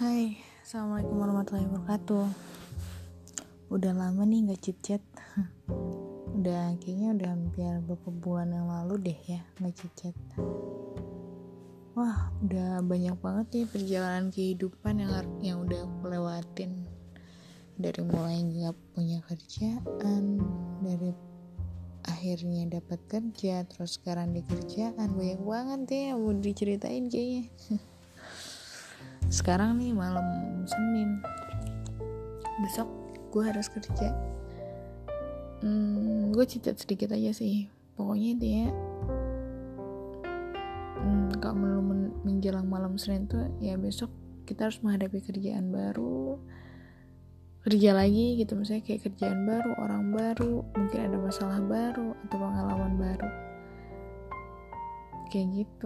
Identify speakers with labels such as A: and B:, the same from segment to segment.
A: Hai, Assalamualaikum warahmatullahi wabarakatuh. Udah lama nih gak chit-chat. Kayaknya udah hampir beberapa bulan yang lalu deh ya gak chit-chat. Wah, udah banyak banget nih perjalanan kehidupan yang udah aku lewatin. Dari mulai gak punya kerjaan, dari akhirnya dapat kerja, terus sekarang di kerjaan. Banyak banget deh yang mau diceritain kayaknya. Sekarang nih malam Senin, besok gue harus kerja. Gue cerita sedikit aja sih. Pokoknya dia kalau menjelang malam Senin tuh ya besok kita harus menghadapi kerjaan baru, kerja lagi gitu. Misalnya kayak kerjaan baru, orang baru, mungkin ada masalah baru atau pengalaman baru kayak gitu.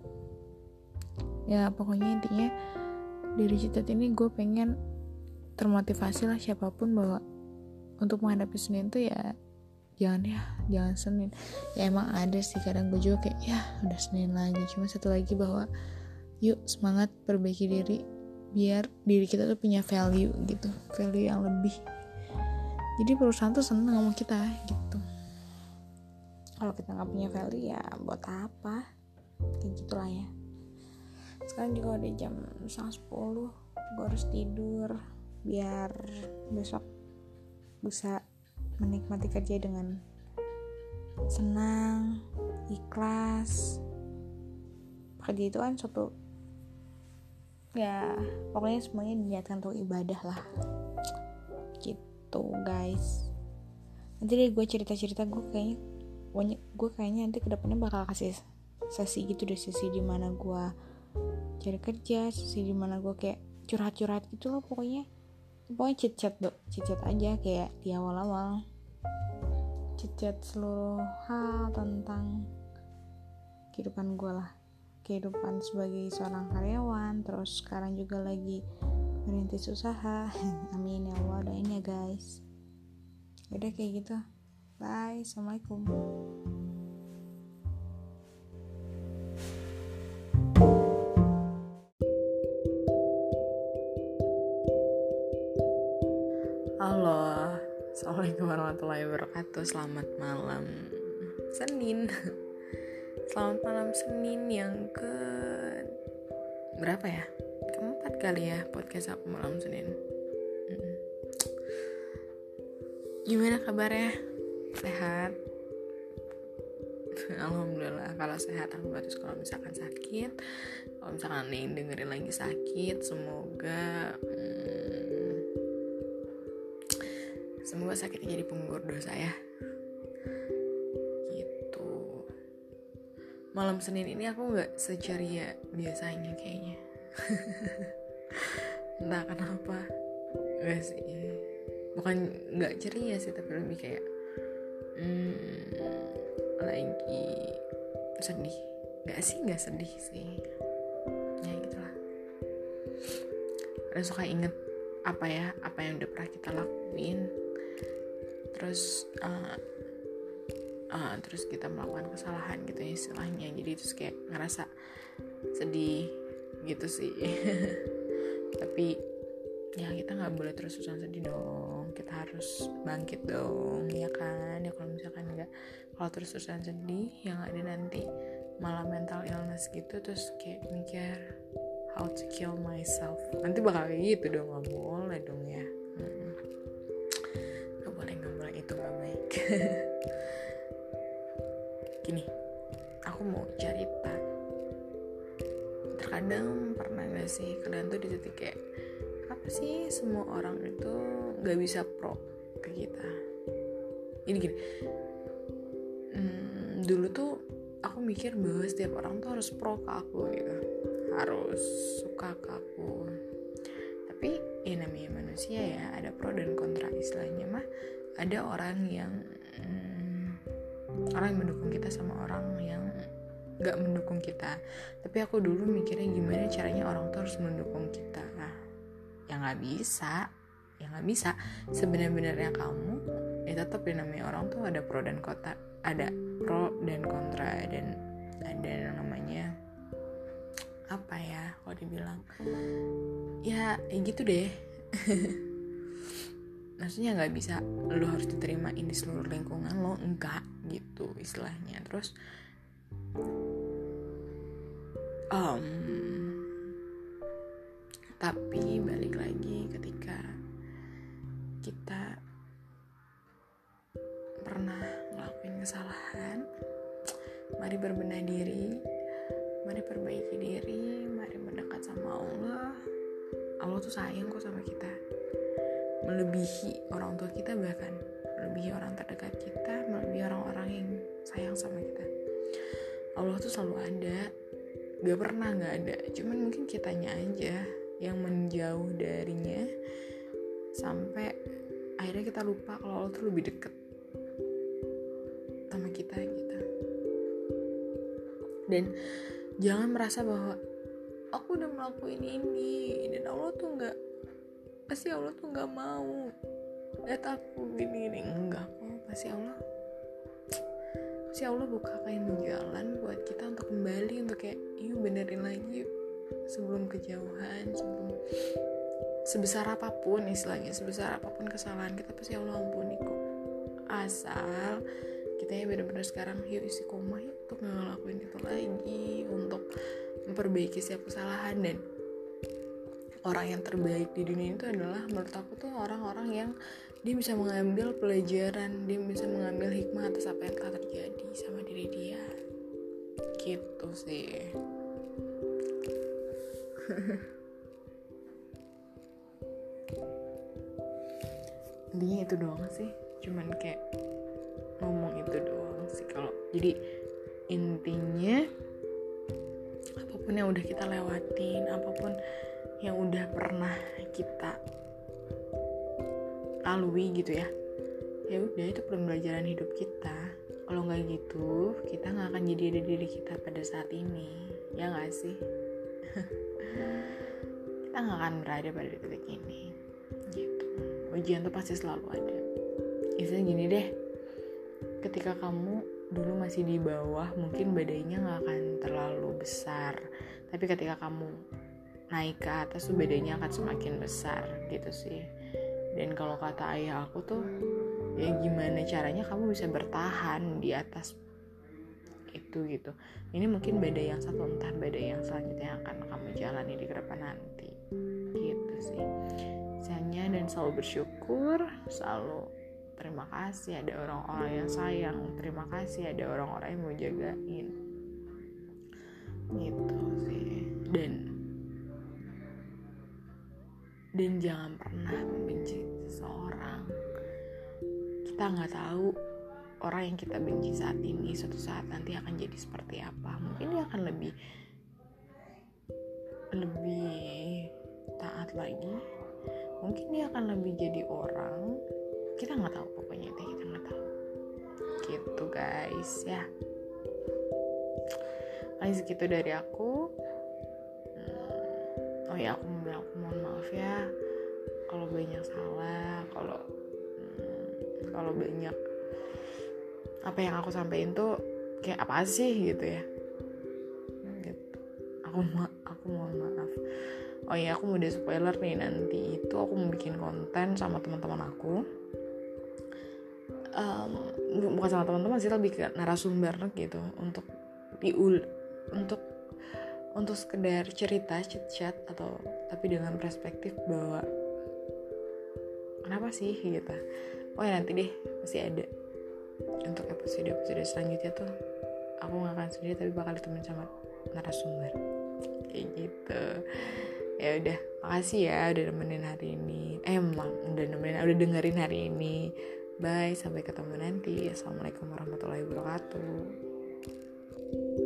A: Ya pokoknya intinya dari cerita ini gue pengen termotivasi lah siapapun bahwa untuk menghadapi Senin tuh ya jangan Senin. Ya emang ada sih kadang gue juga kayak ya udah Senin lagi. Cuma satu lagi bahwa yuk semangat perbaiki diri biar diri kita tuh punya value gitu, value yang lebih. Jadi perusahaan tuh seneng sama kita gitu. Kalau kita nggak punya value ya buat apa? Kayak gitulah ya. Sekarang juga udah jam 9:30, gue harus tidur biar besok bisa menikmati kerja dengan senang, ikhlas. Kerja itu kan suatu ya pokoknya semuanya diniatkan untuk ibadah lah gitu guys. Nanti deh gue cerita gue kayaknya nanti kedepannya bakal kasih sesi gitu deh, sesi dimana gue cari kerja, sesi dimana gue kayak curhat-curhat gitu loh. Pokoknya chit-chat aja kayak di awal-awal, chit-chat seluruh hal tentang kehidupan gue lah, kehidupan sebagai seorang karyawan, terus sekarang juga lagi merintis usaha. Amin ya Allah, doain ya guys. Udah kayak gitu, bye, assalamualaikum. Halo, assalamualaikum warahmatullahi wabarakatuh. Selamat malam Senin. Selamat malam Senin yang ke berapa ya? Keempat kali ya podcast aku malam Senin. Gimana kabarnya? Sehat? Alhamdulillah. Kalau sehat aku bagus. Kalau misalkan sakit, kalau misalkan nih dengerin lagi sakit, semoga sakitnya jadi penggugur dosa ya. Gitu. Malam Senin ini aku nggak seceria biasanya kayaknya. Entah kenapa. Gak sih. Bukan nggak ceria sih, tapi lebih kayak lagi sedih. Nggak sedih sih. Ya gitulah. Kadang suka inget apa yang udah pernah kita lakuin. Terus kita melakukan kesalahan gitu ya istilahnya. Jadi terus kayak ngerasa sedih gitu sih. Tapi ya kita nggak boleh terus-terusan sedih dong. Kita harus bangkit dong, ya kan? Ya kalau misalkan kalau terus-terusan sedih yang ada nanti malah mental illness gitu, terus kayak mikir how to kill myself. Nanti bakal kayak gitu dong, nggak boleh dong ya. Nggak boleh itu nggak baik. Gini, aku mau cerita. Terkadang pernah gak sih kalian tuh di titik kayak apa sih semua orang itu gak bisa pro ke kita. Ini gini, dulu tuh aku mikir bahwa setiap orang tuh harus pro ke aku gitu, harus suka ke aku. Tapi ya namanya manusia ya, ada pro dan kontra. Istilahnya mah ada orang yang mendukung kita sama orang yang gak mendukung kita. Tapi aku dulu mikirnya gimana caranya orang tuh harus mendukung kita. Nah, ya gak bisa. Sebenarnya kamu ya tetap namanya orang tuh ada pro dan kontra, dan ada yang namanya apa ya, kalau dibilang ya gitu deh. Maksudnya nggak bisa lo harus diterimain di seluruh lingkungan lo, enggak gitu istilahnya. Terus tapi balik lagi, ketika kita pernah ngelakuin kesalahan, mari berbenah diri, mari perbaiki diri, mari mendekat sama Allah. Allah tuh sayang kok sama kita, melebihi orang tua kita, bahkan melebihi orang terdekat kita, melebihi orang-orang yang sayang sama kita. Allah tuh selalu ada, gak pernah gak ada. Cuman mungkin kitanya aja yang menjauh darinya, sampai akhirnya kita lupa kalau Allah tuh lebih deket sama kita gitu. Dan jangan merasa bahwa aku udah melakukan ini dan Allah tuh nggak, pasti Allah tuh nggak mau lihat aku gini. Enggak kok, pasti Allah bukain jalan buat kita untuk kembali, untuk kayak yuk benerin lagi yuk, sebelum kejauhan, sebelum sebesar apapun istilahnya, sebesar apapun kesalahan kita pasti Allah ampuni kok. Asal kita ya benar-benar sekarang yuk istiqomah yuk untuk gak ngelakuin itu lagi, untuk memperbaiki setiap kesalahan. Dan orang yang terbaik di dunia itu adalah, menurut aku tuh orang-orang yang dia bisa mengambil pelajaran, dia bisa mengambil hikmah atas apa yang telah terjadi sama diri dia. Gitu sih. Intinya itu doang sih, cuman kayak ngomong itu doang sih. Kalau jadi intinya, apapun yang udah kita lewatin, apapun yang udah pernah kita lalui gitu ya udah, itu pembelajaran hidup kita. Kalau nggak gitu, kita nggak akan jadi ada diri kita pada saat ini, ya nggak sih? Kita nggak akan berada pada titik ini gitu. Ujian tuh pasti selalu ada. Istilahnya gini deh, ketika kamu dulu masih di bawah, mungkin badainya nggak akan terlalu besar, tapi ketika kamu naik ke atas tuh badainya akan semakin besar gitu sih. Dan kalau kata ayah aku tuh, ya gimana caranya kamu bisa bertahan di atas itu gitu. Ini mungkin badai yang satu, entah badai yang selanjutnya yang akan kamu jalani di depan nanti gitu sih. Misalnya, dan selalu bersyukur, selalu terima kasih ada orang-orang yang sayang, terima kasih ada orang-orang yang mau jagain gitu sih. Dan jangan pernah membenci seseorang. Kita nggak tahu orang yang kita benci saat ini suatu saat nanti akan jadi seperti apa. Mungkin dia akan lebih taat lagi, mungkin dia akan lebih jadi orang, kita nggak tahu. Pokoknya itu kita nggak tahu gitu guys ya. Paling segitu dari aku. Oh ya, aku mohon maaf ya kalau banyak salah, kalau banyak apa yang aku sampaikan tuh kayak apa sih gitu ya. Gitu. Aku mohon maaf. Oh iya, aku mau udah spoiler nih, nanti itu aku mau bikin konten sama teman-teman aku. Bukan sama teman-teman sih, lebih ke narasumber gitu, untuk sekedar cerita, chit-chat, atau tapi dengan perspektif bahwa kenapa sih gitu. Oh ya, nanti deh pasti ada untuk episode selanjutnya tuh aku gak akan sendiri, tapi bakal ditemenin sama narasumber kayak gitu. Ya udah, makasih ya udah nemenin hari ini. Udah dengerin hari ini. Bye, sampai ketemu nanti. Assalamualaikum warahmatullahi wabarakatuh.